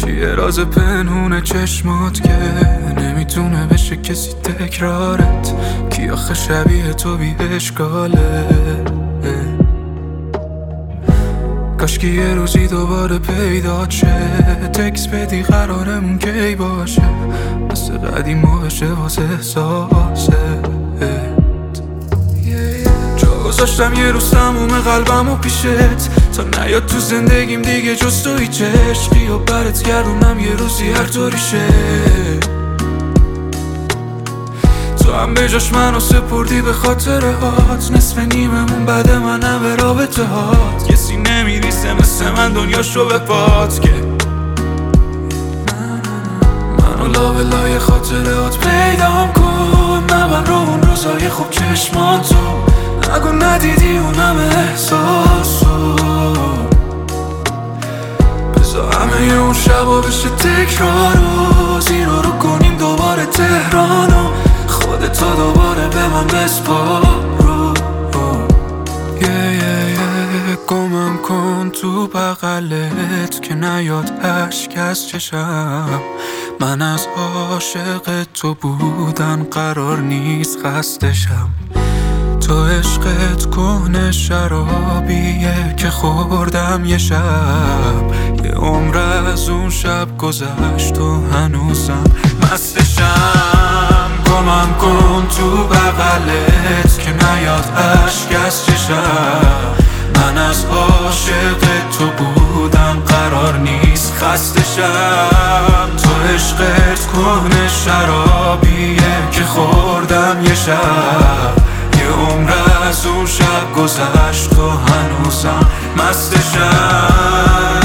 چیه راز پنهون چشمات که نمیتونه بشه کسی تکرارت؟ کی آخه شبیه تو بی اشکاله؟ کاشکی یه روزی دوباره پیدا شه، تکس بدی قرارمون کی باشه، مثل قدیما بشه واسه احساسه. جا گذاشتم یه روز تموم قلبمو پیشت، تا نیاد تو زندگیم دیگه جز تو هیچ عشقی، و برات گردونم یه روزی هر طوری شه. تو هم به جاش منو سپردی به خاطرهات، نصف نیممون بعد منم به رابطه هات. کسی نمیریسه مثل من دنیاشو به پات، که منو لابلای خاطرهات پیدام کن. نبر رو اون روزای خوب چشماتو، نگو ندیدی اونم احساسو. بذار همه اون شبا بشه تکرارو، زیرو رو کنیم دوباره تهرانو، خودتا دوباره به من بسپارو. گمم کن تو بغلت که نیاد اشک از چشم. من از عاشق تو بودن قرار نیست خستشم. تو عشقت کهنه شرابیه که خوردم یه شب، یه عمر از اون شب گذشت و هنوزم مستشم. گمم کن تو بغلت که نیاد اشک از چشم. من از عاشق تو بودم قرار نیست خستشم. تو عشقت کهنه شرابیه که خوردم یه شب، یه عمر از اون شب گذشت و هنوزم مستشم.